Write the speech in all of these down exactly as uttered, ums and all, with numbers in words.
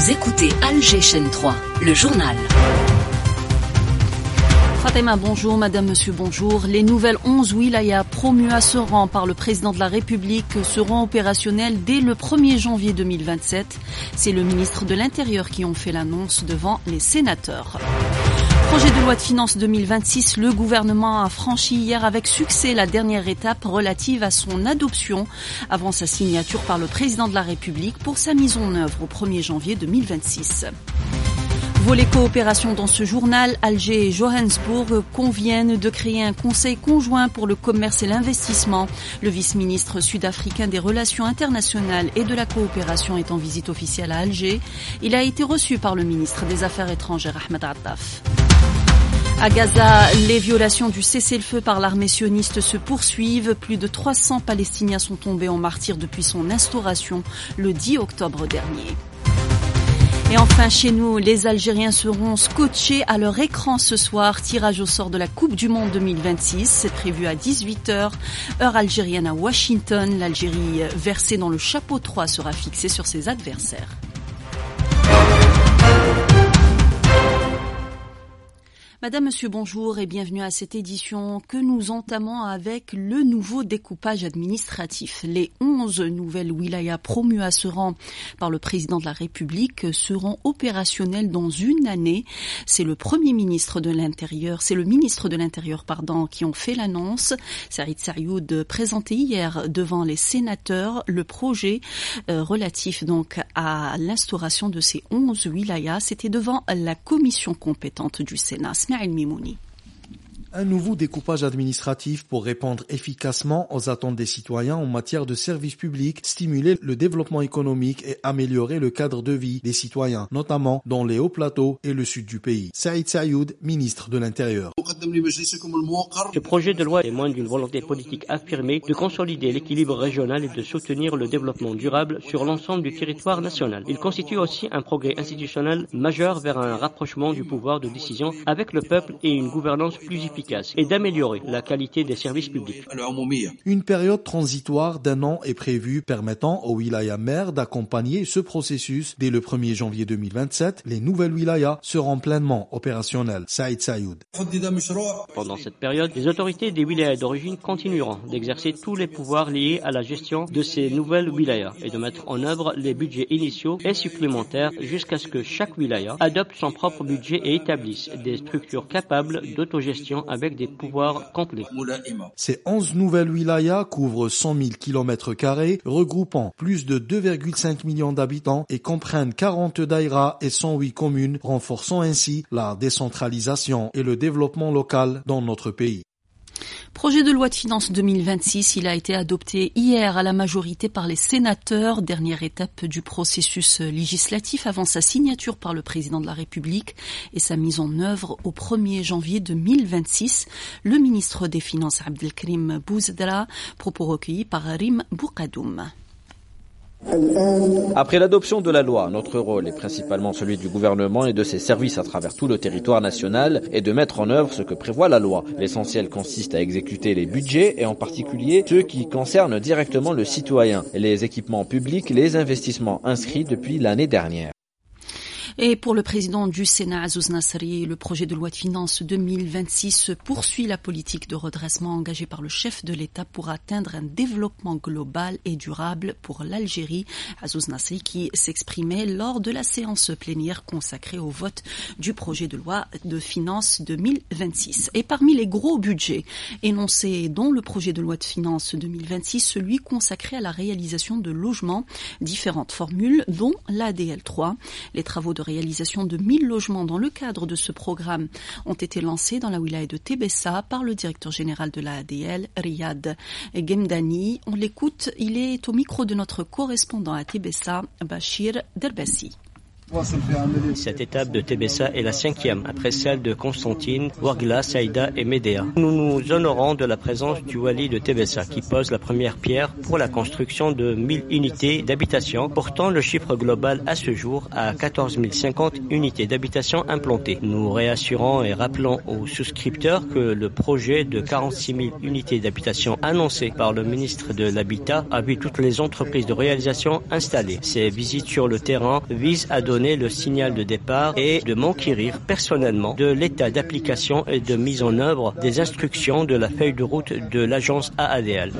Vous écoutez Alger Chaîne trois, le journal. Fatima, bonjour. Madame, monsieur, bonjour. Les nouvelles onze wilayas promues à ce rang par le président de la République seront opérationnelles dès le premier janvier deux mille vingt-sept. C'est le ministre de l'Intérieur qui en fait l'annonce devant les sénateurs. Projet de loi de finances deux mille vingt-six, le gouvernement a franchi hier avec succès la dernière étape relative à son adoption avant sa signature par le président de la République pour sa mise en œuvre au premier janvier deux mille vingt-six. Volet coopération dans ce journal, Alger et Johannesburg conviennent de créer un conseil conjoint pour le commerce et l'investissement. Le vice-ministre sud-africain des Relations internationales et de la coopération est en visite officielle à Alger. Il a été reçu par le ministre des Affaires étrangères Ahmed Attaf. À Gaza, les violations du cessez-le-feu par l'armée sioniste se poursuivent. Plus de trois cents Palestiniens sont tombés en martyrs depuis son instauration le dix octobre dernier. Et enfin, chez nous, les Algériens seront scotchés à leur écran ce soir. Tirage au sort de la Coupe du Monde deux mille vingt-six. C'est prévu à dix-huit heures, heure algérienne à Washington. L'Algérie, versée dans le chapeau trois, sera fixée sur ses adversaires. Madame, monsieur, bonjour et bienvenue à cette édition que nous entamons avec le nouveau découpage administratif. Les onze nouvelles wilayas promues à ce rang par le président de la République seront opérationnelles dans une année. C'est le premier ministre de l'Intérieur, c'est le ministre de l'Intérieur, pardon, qui ont fait l'annonce. Saïd Saïoud présentait hier devant les sénateurs le projet euh, relatif donc à l'instauration de ces onze wilayas. C'était devant la commission compétente du Sénat. Un nouveau découpage administratif pour répondre efficacement aux attentes des citoyens en matière de services publics, stimuler le développement économique et améliorer le cadre de vie des citoyens, notamment dans les hauts plateaux et le sud du pays. Saïd Saïoud, ministre de l'Intérieur. Ce projet de loi témoigne d'une volonté politique affirmée de consolider l'équilibre régional et de soutenir le développement durable sur l'ensemble du territoire national. Il constitue aussi un progrès institutionnel majeur vers un rapprochement du pouvoir de décision avec le peuple et une gouvernance plus efficace et d'améliorer la qualité des services publics. Une période transitoire d'un an est prévue permettant aux wilayas maires d'accompagner ce processus. Dès le premier janvier deux mille vingt-sept, les nouvelles wilayas seront pleinement opérationnelles. Saïd Saïoud. Pendant cette période, les autorités des wilayas d'origine continueront d'exercer tous les pouvoirs liés à la gestion de ces nouvelles wilayas et de mettre en œuvre les budgets initiaux et supplémentaires jusqu'à ce que chaque wilaya adopte son propre budget et établisse des structures capables d'autogestion avec des pouvoirs complets. Ces onze nouvelles wilayas couvrent cent mille kilomètres carrés, regroupant plus de deux virgule cinq millions d'habitants et comprennent quarante daïras et cent huit communes, renforçant ainsi la décentralisation et le développement local dans notre pays. Projet de loi de finances deux mille vingt-six, il a été adopté hier à la majorité par les sénateurs, dernière étape du processus législatif avant sa signature par le président de la République et sa mise en œuvre au premier janvier deux mille vingt-six. Le ministre des Finances Abdelkrim Bouzdra, propos recueillis par Rim Boukadoum. Après l'adoption de la loi, notre rôle est principalement celui du gouvernement et de ses services à travers tout le territoire national et de mettre en œuvre ce que prévoit la loi. L'essentiel consiste à exécuter les budgets et en particulier ceux qui concernent directement le citoyen, les équipements publics, les investissements inscrits depuis l'année dernière. Et pour le président du Sénat, Azouz Nasri, le projet de loi de finances deux mille vingt-six poursuit la politique de redressement engagée par le chef de l'État pour atteindre un développement global et durable pour l'Algérie. Azouz Nasri qui s'exprimait lors de la séance plénière consacrée au vote du projet de loi de finances deux mille vingt-six. Et parmi les gros budgets énoncés dans le projet de loi de finances deux mille vingt-six, celui consacré à la réalisation de logements, différentes formules, dont l'A D L trois. Les travaux de réalisation de mille logements dans le cadre de ce programme ont été lancés dans la wilaya de Tébessa par le directeur général de la A D L, Riyad Gemdani. On l'écoute, il est au micro de notre correspondant à Tébessa, Bachir Derbassi. Cette étape de Tébessa est la cinquième, après celle de Constantine, Ouargla, Saïda et Médéa. Nous nous honorons de la présence du Wali de Tébessa, qui pose la première pierre pour la construction de mille unités d'habitation, portant le chiffre global à ce jour à quatorze mille cinquante unités d'habitation implantées. Nous réassurons et rappelons aux souscripteurs que le projet de quarante-six mille unités d'habitation annoncé par le ministre de l'Habitat a vu toutes les entreprises de réalisation installées. Ces visites sur le terrain visent à donner donner le signal de départ et de m'enquérir personnellement de l'état d'application et de mise en œuvre des instructions de la feuille de route de l'agence A A D L.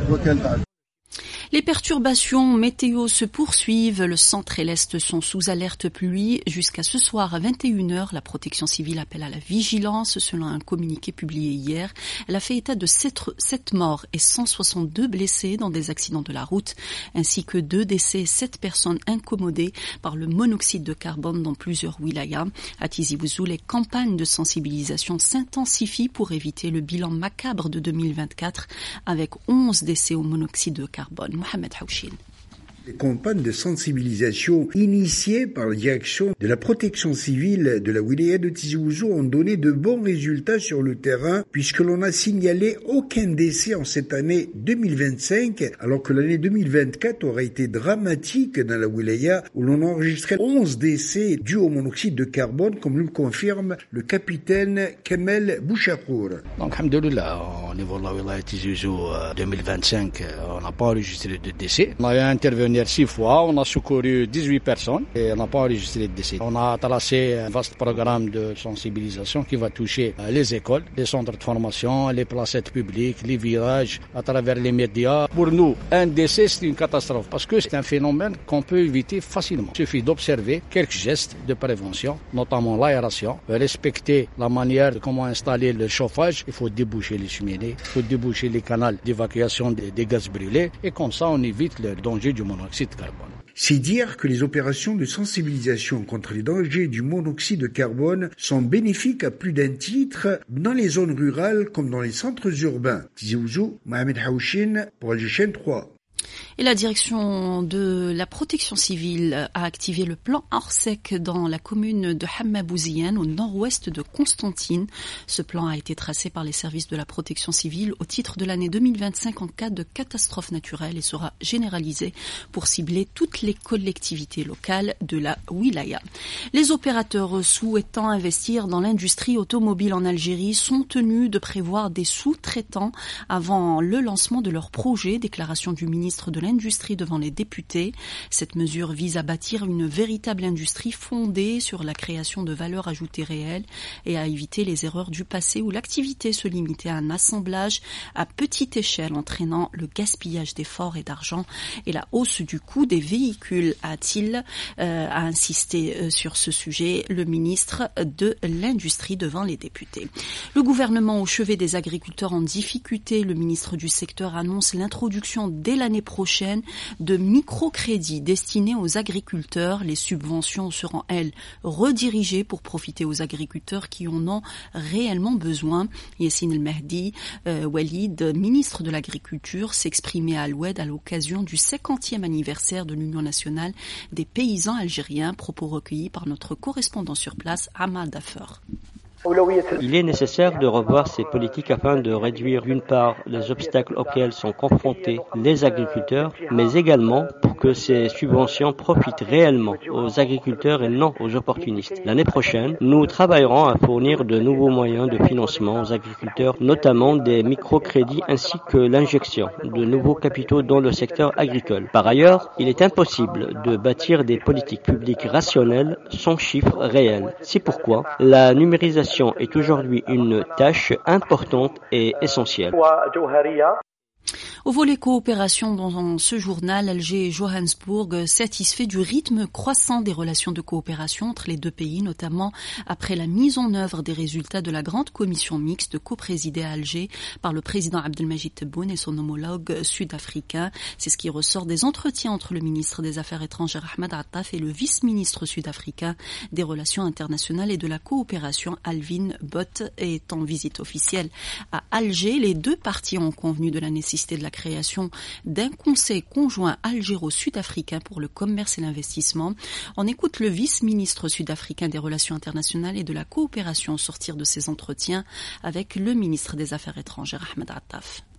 Les perturbations météo se poursuivent. Le centre et l'est sont sous alerte pluie. Jusqu'à ce soir à vingt et une heures, la protection civile appelle à la vigilance. Selon un communiqué publié hier, elle a fait état de sept morts et cent soixante-deux blessés dans des accidents de la route, ainsi que deux décès et sept personnes incommodées par le monoxyde de carbone dans plusieurs wilayas. À Tizi Ouzou, les campagnes de sensibilisation s'intensifient pour éviter le bilan macabre de deux mille vingt-quatre avec onze décès au monoxyde de carbone. Mohamed Haouchine. Les campagnes de sensibilisation initiées par la direction de la protection civile de la wilaya de Tizi Ouzou ont donné de bons résultats sur le terrain puisque l'on n'a signalé aucun décès en cette année deux mille vingt-cinq alors que l'année deux mille vingt-quatre aurait été dramatique dans la wilaya où l'on enregistrait onze décès dus au monoxyde de carbone comme nous le confirme le capitaine Kamel Bouchakour. Donc, alhamdoulilah, au niveau de la wilaya de Tizi Ouzou deux mille vingt-cinq, on n'a pas enregistré de décès. On a intervenu six fois, on a secouru dix-huit personnes et on n'a pas enregistré de décès. On a tracé un vaste programme de sensibilisation qui va toucher les écoles, les centres de formation, les placettes publiques, les virages, à travers les médias. Pour nous, un décès, c'est une catastrophe parce que c'est un phénomène qu'on peut éviter facilement. Il suffit d'observer quelques gestes de prévention, notamment l'aération, respecter la manière de comment installer le chauffage. Il faut déboucher les cheminées, il faut déboucher les canaux d'évacuation des, des gaz brûlés et comme ça, on évite le danger du monoxyde. C'est dire que les opérations de sensibilisation contre les dangers du monoxyde de carbone sont bénéfiques à plus d'un titre dans les zones rurales comme dans les centres urbains. Tizi Ouzou, Mohamed Haouchine pour Alger Chaîne trois. Et la direction de la protection civile a activé le plan Orsec dans la commune de Hamma-Bouziane, au nord-ouest de Constantine. Ce plan a été tracé par les services de la protection civile au titre de l'année deux mille vingt-cinq en cas de catastrophe naturelle et sera généralisé pour cibler toutes les collectivités locales de la wilaya. Les opérateurs souhaitant investir dans l'industrie automobile en Algérie sont tenus de prévoir des sous-traitants avant le lancement de leur projet, déclaration du ministre de l'Industrie devant les députés. Cette mesure vise à bâtir une véritable industrie fondée sur la création de valeur ajoutée réelle et à éviter les erreurs du passé où l'activité se limitait à un assemblage à petite échelle entraînant le gaspillage d'efforts et d'argent et la hausse du coût des véhicules, a-t-il euh, a insisté sur ce sujet le ministre de l'Industrie devant les députés. Le gouvernement au chevet des agriculteurs en difficulté, le ministre du secteur annonce l'introduction dès l'année prochaine de microcrédits destinés aux agriculteurs. Les subventions seront, elles, redirigées pour profiter aux agriculteurs qui en ont réellement besoin. Yassine El Mahdi euh, Walid, ministre de l'Agriculture, s'exprimait à l'Oued à l'occasion du cinquantième anniversaire de l'Union nationale des paysans algériens, propos recueillis par notre correspondant sur place, Ahmad Affer. Il est nécessaire de revoir ces politiques afin de réduire d'une part les obstacles auxquels sont confrontés les agriculteurs, mais également pour que ces subventions profitent réellement aux agriculteurs et non aux opportunistes. L'année prochaine, nous travaillerons à fournir de nouveaux moyens de financement aux agriculteurs, notamment des microcrédits ainsi que l'injection de nouveaux capitaux dans le secteur agricole. Par ailleurs, il est impossible de bâtir des politiques publiques rationnelles sans chiffres réels. C'est pourquoi la numérisation est aujourd'hui une tâche importante et essentielle. Au volet coopération dans ce journal, Alger et Johannesburg satisfait du rythme croissant des relations de coopération entre les deux pays, notamment après la mise en œuvre des résultats de la grande commission mixte coprésidée à Alger par le président Abdelmajid Tebboune et son homologue sud-africain. C'est ce qui ressort des entretiens entre le ministre des Affaires étrangères Ahmad Attaf et le vice-ministre sud-africain des Relations internationales et de la coopération Alvin Bott est en visite officielle à Alger. Les deux parties ont convenu de la nécessité de la création d'un conseil conjoint algéro-sud-africain pour le commerce et l'investissement. On écoute le vice-ministre sud-africain des Relations internationales et de la coopération sortir de ces entretiens avec le ministre des Affaires étrangères Ahmad Attaf.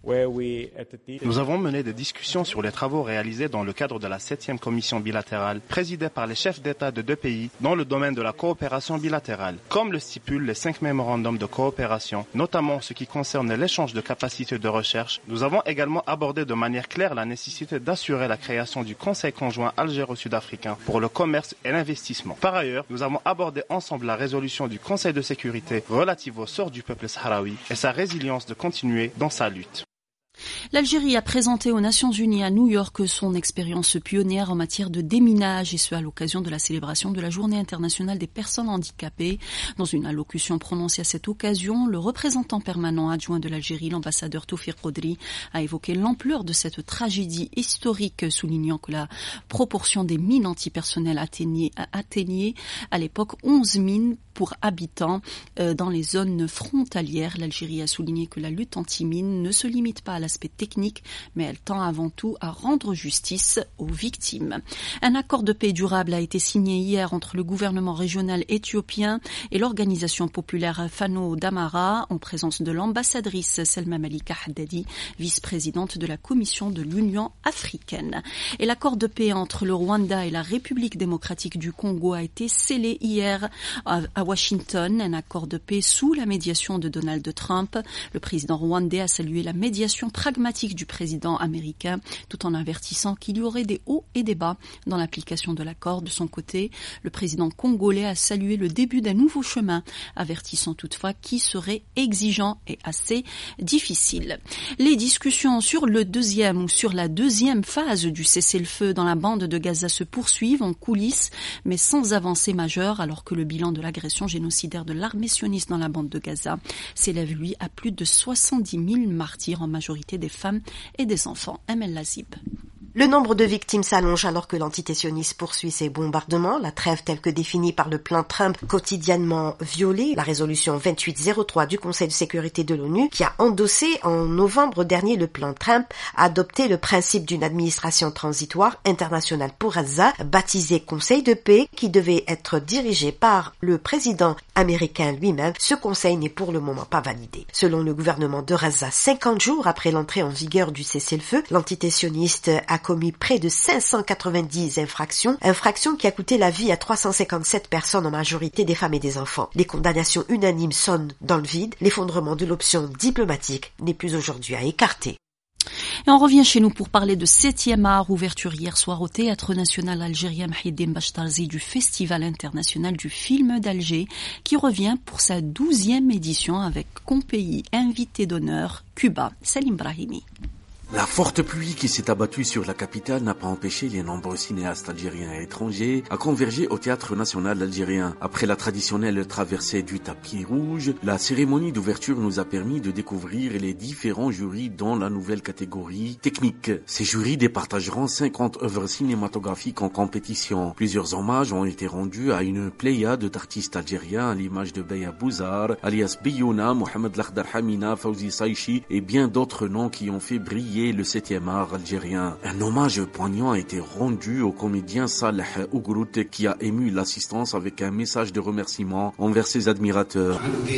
Nous avons mené des discussions sur les travaux réalisés dans le cadre de la septième commission bilatérale, présidée par les chefs d'État de deux pays dans le domaine de la coopération bilatérale. Comme le stipulent les cinq mémorandums de coopération, notamment ce qui concerne l'échange de capacités de recherche, nous avons également abordé de manière claire la nécessité d'assurer la création du Conseil conjoint algéro-sud-africain pour le commerce et l'investissement. Par ailleurs, nous avons abordé ensemble la résolution du Conseil de sécurité relative au sort du peuple sahraoui et sa résilience de continuer dans sa lutte. L'Algérie a présenté aux Nations Unies à New York son expérience pionnière en matière de déminage, et ce à l'occasion de la célébration de la Journée internationale des personnes handicapées. Dans une allocution prononcée à cette occasion, le représentant permanent adjoint de l'Algérie, l'ambassadeur Tawfiq Qadri, a évoqué l'ampleur de cette tragédie historique, soulignant que la proportion des mines antipersonnelles atteignait, atteignait à l'époque onze mines pour habitants euh, dans les zones frontalières. L'Algérie a souligné que la lutte anti-mine ne se limite pas à l'aspect technique, mais elle tend avant tout à rendre justice aux victimes. Un accord de paix durable a été signé hier entre le gouvernement régional éthiopien et l'organisation populaire Fano Damara, en présence de l'ambassadrice Selma Malika Haddadi, vice-présidente de la Commission de l'Union africaine. Et l'accord de paix entre le Rwanda et la République démocratique du Congo a été scellé hier à Washington, un accord de paix sous la médiation de Donald Trump. Le président rwandais a salué la médiation pragmatique du président américain, tout en avertissant qu'il y aurait des hauts et des bas dans l'application de l'accord. De son côté, le président congolais a salué le début d'un nouveau chemin, avertissant toutefois qu'il serait exigeant et assez difficile. Les discussions sur le deuxième ou sur la deuxième phase du cessez-le-feu dans la bande de Gaza se poursuivent en coulisses, mais sans avancée majeure, alors que le bilan de l'agression génocidaire de l'armée sioniste dans la bande de Gaza s'élève, lui, à plus de soixante-dix mille martyrs, en majorité des femmes et des enfants. Emel Lazib. Le nombre de victimes s'allonge alors que l'entité sioniste poursuit ses bombardements. La trêve telle que définie par le plan Trump quotidiennement violée. La résolution vingt-huit zéro trois du Conseil de sécurité de l'ONU, qui a endossé en novembre dernier le plan Trump, a adopté le principe d'une administration transitoire internationale pour Gaza, baptisé Conseil de paix, qui devait être dirigé par le président américain lui-même. Ce conseil n'est pour le moment pas validé. Selon le gouvernement de Gaza, cinquante jours après l'entrée en vigueur du cessez-le-feu, l'entité sioniste a commis près de cinq cent quatre-vingt-dix infractions, infractions qui a coûté la vie à trois cent cinquante-sept personnes, en majorité des femmes et des enfants. Les condamnations unanimes sonnent dans le vide. L'effondrement de l'option diplomatique n'est plus aujourd'hui à écarter. Et on revient chez nous pour parler de septième art, ouverture hier soir au Théâtre national algérien Mouhiddine Bachtarzi du Festival international du film d'Alger, qui revient pour sa douzième édition avec comme pays invité d'honneur Cuba. Salim Brahimi. La forte pluie qui s'est abattue sur la capitale n'a pas empêché les nombreux cinéastes algériens et étrangers à converger au Théâtre national algérien. Après la traditionnelle traversée du tapis rouge, la cérémonie d'ouverture nous a permis de découvrir les différents jurys dans la nouvelle catégorie technique. Ces jurys départageront cinquante œuvres cinématographiques en compétition. Plusieurs hommages ont été rendus à une pléiade d'artistes algériens à l'image de Beya Bouzar, alias Biyouna, Mohamed Lakhdar Hamina, Fawzi Saichi et bien d'autres noms qui ont fait briller le septième art algérien. Un hommage poignant a été rendu au comédien Saleh Ougrout qui a ému l'assistance avec un message de remerciement envers ses admirateurs.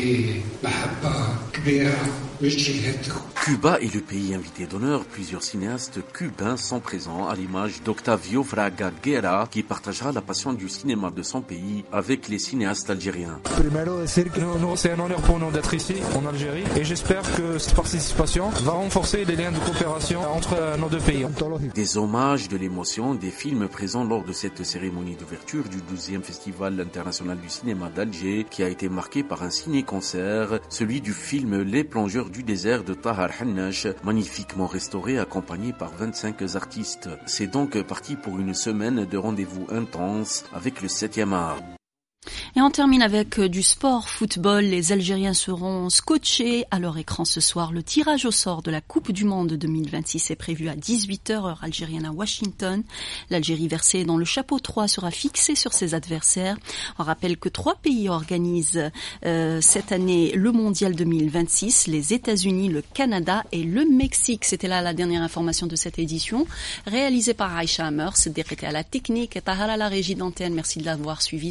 Cuba est le pays invité d'honneur. Plusieurs cinéastes cubains sont présents, à l'image d'Octavio Fraga Guerra qui partagera la passion du cinéma de son pays avec les cinéastes algériens. C'est un honneur pour nous d'être ici en Algérie et j'espère que cette participation va renforcer les liens de coopération entre nos deux pays. Des hommages, de l'émotion, des films présents lors de cette cérémonie d'ouverture du douzième Festival international du cinéma d'Alger qui a été marqué par un ciné-concert, celui du film Les plongeurs du désert de Tahar Hannash, magnifiquement restauré, accompagné par vingt-cinq artistes. C'est donc parti pour une semaine de rendez-vous intenses avec le septième art. Et on termine avec du sport football. Les Algériens seront scotchés à leur écran ce soir. Le tirage au sort de la Coupe du Monde deux mille vingt-six est prévu à dix-huit heures heure algérienne à Washington. L'Algérie versée dans le chapeau trois sera fixée sur ses adversaires. On rappelle que trois pays organisent euh, cette année le Mondial deux mille vingt-six, les États-Unis, le Canada et le Mexique. C'était là la dernière information de cette édition, réalisée par Aïcha Hammer. C'est décrété à la technique et Tahara à la régie d'antenne. Merci de l'avoir suivi.